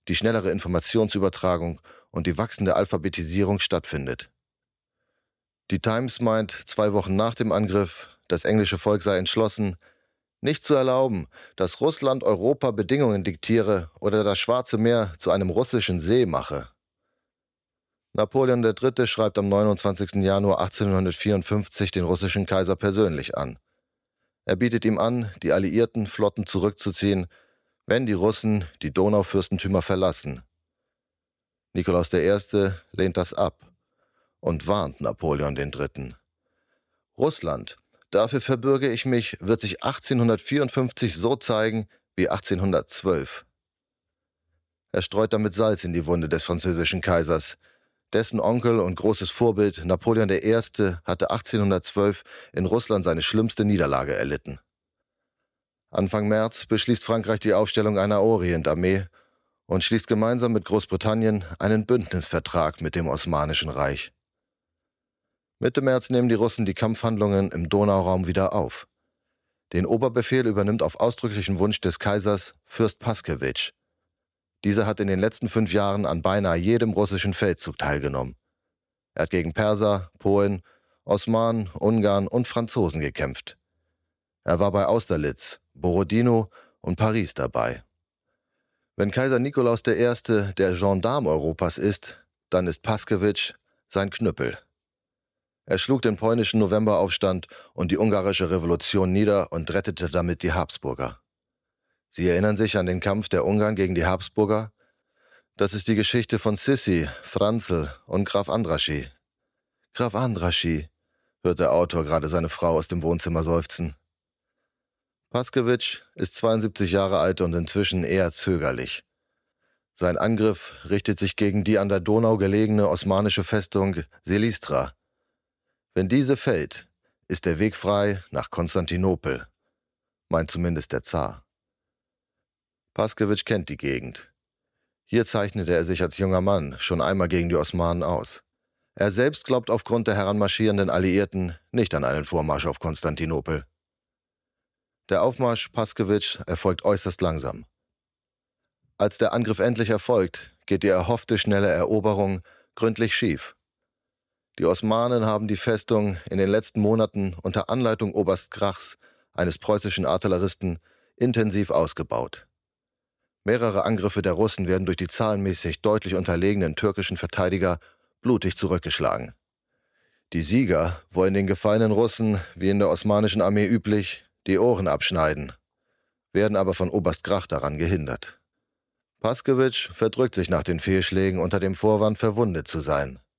die schnellere Informationsübertragung und die wachsende Alphabetisierung stattfindet. Die Times meint 2 Wochen nach dem Angriff, das englische Volk sei entschlossen, nicht zu erlauben, dass Russland Europa Bedingungen diktiere oder das Schwarze Meer zu einem russischen See mache. Napoleon III. Schreibt am 29. Januar 1854 den russischen Kaiser persönlich an. Er bietet ihm an, die alliierten Flotten zurückzuziehen, wenn die Russen die Donaufürstentümer verlassen. Nikolaus I. lehnt das ab und warnt Napoleon III. Russland, dafür verbürge ich mich, wird sich 1854 so zeigen wie 1812. Er streut damit Salz in die Wunde des französischen Kaisers. Dessen Onkel und großes Vorbild Napoleon I. hatte 1812 in Russland seine schlimmste Niederlage erlitten. Anfang März beschließt Frankreich die Aufstellung einer Orientarmee und schließt gemeinsam mit Großbritannien einen Bündnisvertrag mit dem Osmanischen Reich. Mitte März nehmen die Russen die Kampfhandlungen im Donauraum wieder auf. Den Oberbefehl übernimmt auf ausdrücklichen Wunsch des Kaisers Fürst Paskewitsch. Dieser hat in den letzten 5 Jahren an beinahe jedem russischen Feldzug teilgenommen. Er hat gegen Perser, Polen, Osmanen, Ungarn und Franzosen gekämpft. Er war bei Austerlitz, Borodino und Paris dabei. Wenn Kaiser Nikolaus I. der Gendarm Europas ist, dann ist Paskewitsch sein Knüppel. Er schlug den polnischen Novemberaufstand und die ungarische Revolution nieder und rettete damit die Habsburger. Sie erinnern sich an den Kampf der Ungarn gegen die Habsburger? Das ist die Geschichte von Sissi, Franzl und Graf Andrassy. Graf Andrassy, hört der Autor gerade seine Frau aus dem Wohnzimmer seufzen. Paskewitsch ist 72 Jahre alt und inzwischen eher zögerlich. Sein Angriff richtet sich gegen die an der Donau gelegene osmanische Festung Silistra. Wenn diese fällt, ist der Weg frei nach Konstantinopel, meint zumindest der Zar. Paskewitsch kennt die Gegend. Hier zeichnete er sich als junger Mann schon einmal gegen die Osmanen aus. Er selbst glaubt aufgrund der heranmarschierenden Alliierten nicht an einen Vormarsch auf Konstantinopel. Der Aufmarsch Paskewitsch erfolgt äußerst langsam. Als der Angriff endlich erfolgt, geht die erhoffte schnelle Eroberung gründlich schief. Die Osmanen haben die Festung in den letzten Monaten unter Anleitung Oberst Grachs, eines preußischen Artilleristen, intensiv ausgebaut. Mehrere Angriffe der Russen werden durch die zahlenmäßig deutlich unterlegenen türkischen Verteidiger blutig zurückgeschlagen. Die Sieger wollen den gefallenen Russen, wie in der osmanischen Armee üblich, die Ohren abschneiden, werden aber von Oberst Grach daran gehindert. Paskewitsch verdrückt sich nach den Fehlschlägen unter dem Vorwand, verwundet zu sein.